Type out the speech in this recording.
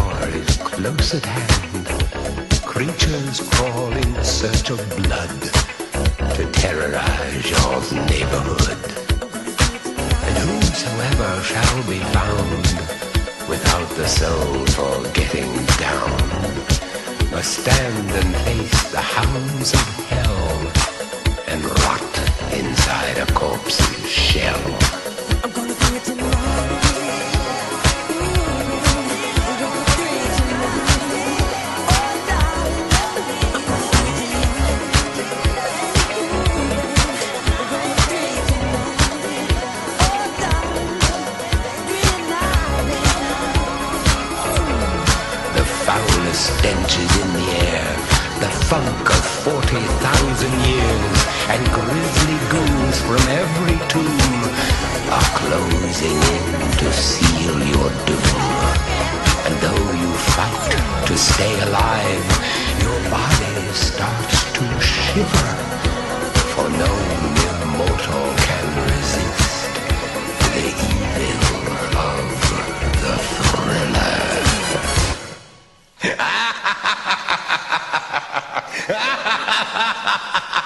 hour is close at hand. Creatures crawl in search of blood to terrorize your neighborhood. And whosoever shall be found without the soul for getting down must stand and face the hounds of hell and rot inside a corpse's shell. I'm gonna do it tomorrow. Stench is in the air, the funk of 40,000 years, and grisly goons from every tomb are closing in to seal your doom. And though you fight to stay alive, your body starts to shiver, for no mere mortal can resist the evil of the thriller. Ha ha ha ha ha ha!